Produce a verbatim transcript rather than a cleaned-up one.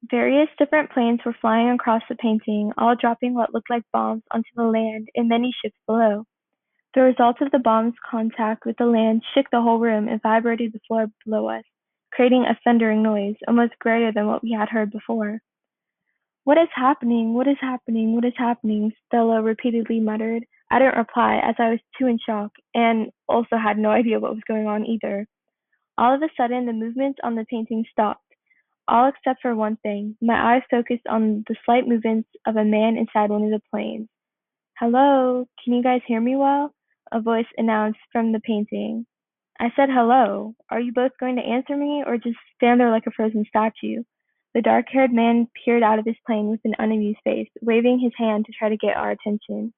Various different planes were flying across the painting, all dropping what looked like bombs onto the land and many ships below. The result of the bomb's contact with the land shook the whole room and vibrated the floor below us, creating a thundering noise, almost greater than what we had heard before. "What is happening? What is happening? What is happening?" Stella repeatedly muttered. I didn't reply, as I was too in shock, and also had no idea what was going on either. All of a sudden, the movements on the painting stopped, all except for one thing. My eyes focused on the slight movements of a man inside one of the planes. "Hello, can you guys hear me well?" a voice announced from the painting. I said hello. "Are you both going to answer me, or just stand there like a frozen statue?" The dark-haired man peered out of his plane with an unamused face, waving his hand to try to get our attention.